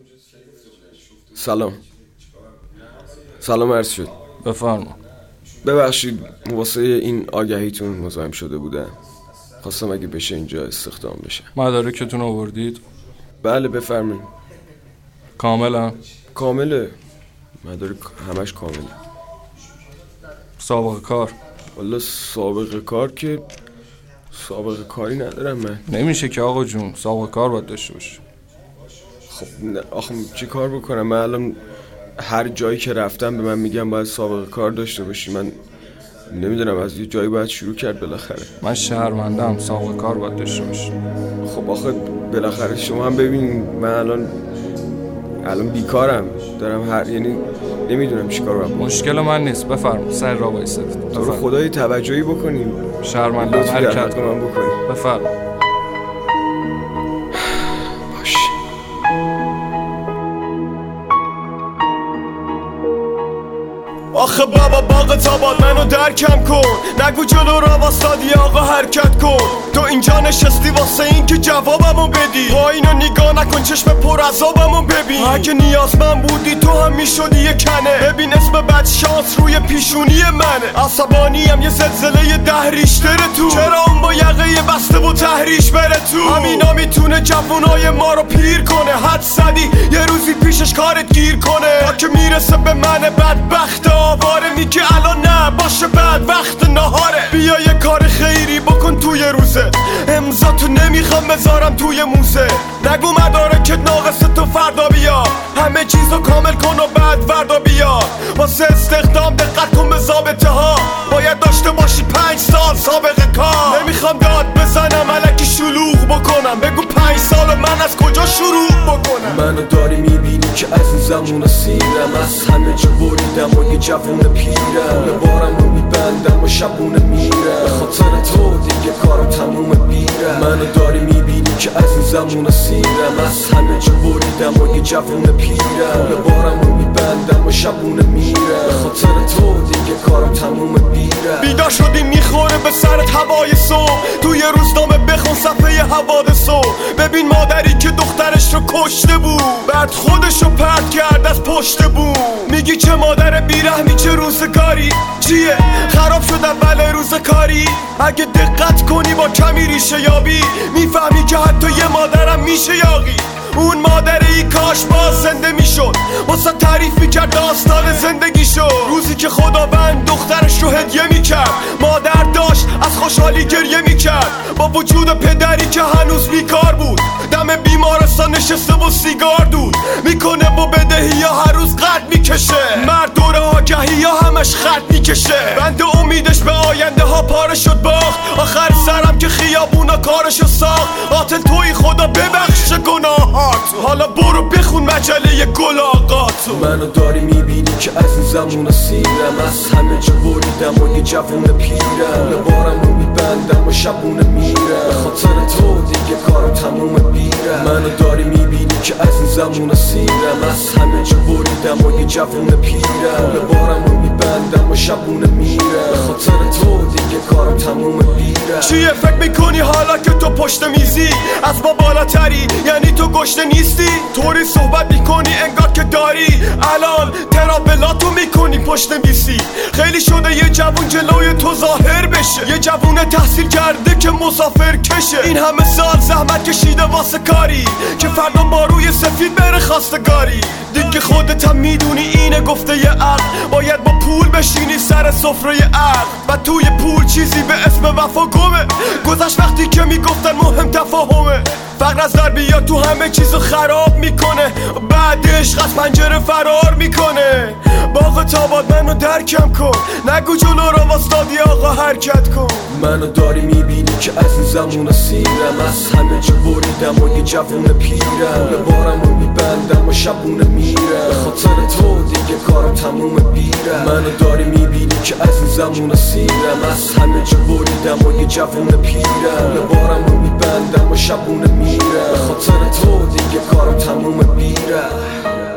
سلام عرض شد. بفرما. ببخشید واسه این آگهیتون مزاحم شده بودم. خواستم اگه بشه اینجا استخدام بشه. مدارکتون آوردید؟ بله بفرمایید. کامله. مدارک همش کامله. سابقه کار؟ والا سابقه کار که سابقه کاری ندارم من. نمیشه که آقا جون، سابقه کار باید داشته باشی. خب آخه چی کار بکنم؟ من الان هر جایی که رفتم به من میگم باید سابقه کار داشته باشی. من نمیدونم، از یه جایی باید شروع کرد بالاخره. من شهروندم، سابقه کار باید داشته باشی. خب آخه بالاخره شما هم ببین من الان بیکارم، دارم یعنی نمیدونم چیکار باید بکنم. مشکل من نیست، بفرم سر را وایسادید. تو رو خدای توجهی بکنیم. شهروندم، حرکت من بکنیم. بفرم. آخه بابا باغ تاباد منو درکم کن، نگو جلو را واسادی آقا حرکت کن. تو اینجا نشستی واسه این که جوابمو بدی، پایینو نگاه نکن چشم پر عذابمو ببین. اگه نیازمند بودی تو هم میشدی یه کنه. ببین اسم بد شانس روی پیشونی منه. عصبانیم یه زلزله 10 ریشتر تو. چرا اون با یقه بسته و تحریش بره تو؟ همینا میتونه جوونای ما رو پیر کنه. حد زدی یه روزی پیشش کارت گیر کنه، تا که میرسه به من بدبخت آواره. میگه الان نه باشه بعد وقت نهاره. بیا یه کار خیری بکن توی روزه، امضا تو نمیخوام بذارم توی موزه. نگو مدارکت ناقصه تو فردا بیا، همه چیزو کامل کن و بعد فردا بیا. واسه استخدام دقت کن به ضابطه ها، باید داشته باشی 5 سال سابقه کار. نمیخوام داد بزنم الکی شلوغ بکنم، بگو 5 سال من از کجا شروع بکنم. منو داری میبینی که از این زمون سیرم، از همه جا بریدم و یه جوون پیرم. یه بارم رو میبندم و شبونه میرم، به خاطر تو دیگه کارم تموم بیرم. منو داری میبینی که از این زمون سیرم، از همه جا بریدم و یه جوون پیرم. یه بارم رو میبندم و شبونه میرم، به خاطر تو دیگه کارم تموم بیرم. بیدار شدی میخوره به سرت هوای صبح، توی روزنامه بخون صفحه حوادثو. ببین مادری که دخترش رو کشته بود، بعد خودش رو پرت کرد از پشت بوم. میگی چه مادر بیرحمی چه روزگاری، چیه خراب شد اول روز کاری. اگه دقت کنی با کمی ریشه یابی، میفهمی که حتی یه مادرم میشه یاغی. اون مادری کاش باز زنده میشد، واسه تعریف میکرد داستان زندگیشو. روزی که خداوند دخترش رو هدیه میکرد، مادر داشت از خوشحالی گریه میکرد. با وجود پدری که هنوز بیکار بود، دم بیمارستان نشسته و سیگار دود میکنه و بدهی یا هر روز قد میکشه. مرد دور آگهی یا همش خط میکشه. بند امیدش به آینده ها پاره شد باخت، آخر سرم که خیابونا کارشو ساخت. قاتل توی خدا ببخش گناهاتو، حالا برو بخون مجله گل آقاتو. منو داری میبینی که از این زمون سیرم، از همه جا بریدم و یه جوون پیرم. یه بارم رو میبندم و شبونه میرم، به خاطر تو دیگه کارم تموم بیرم. منو داری میبینی که از این زمون سیرم، از همه جا بریدم و یه جوون پیرم. یه بارم رو میبندم و شبونه میرم، به خاطر تو دیگه کارم تموم بیرم. چیه فکر میکنی حالا که تو پشت میزی از ما بالاتری، یعنی تو گشته نیستی؟ طوری صحبت میکنی انگار که داری الان ترابلاتو میکنی پشت میسی. خیلی شده یه جوون جلوی تو ظاهر بشه، یه جوون تحصیل کرده که مسافر کشه. این همه سال زحمت کشیده واسه کاری که فردا با روی سفید بره خواستگاری. دیگه خودت هم میدونی اینه گفته یه عقل، باید با پول بشینی سر سفره عقل. و توی پول چیزی به اسم وفا گمه، گذشت وقتی که میگفتن مهم تفاهمه. فقر از در بیا تو همه چیزو خراب میکنه، بعد عشق از پنجره فرار میکنه. باغ تاباد منو درکم کن، نگو جلو را واسدادی آقا حرکت کن. منو داری میبینی که از این زمون سیرم، از همه جا بریدم و یه جوون پیرم. یه بارم رو میبندم و شبونه میرم، به خاطر تو دیگه کارم تموم بیرم. منو داری میبینی که از این زمون سیرم، از همه جا بریدم و یه جوون پیرم. یه بارم رو میبندم و شبونه میرم، به خاطر تو دیگه کارم تموم بیرم.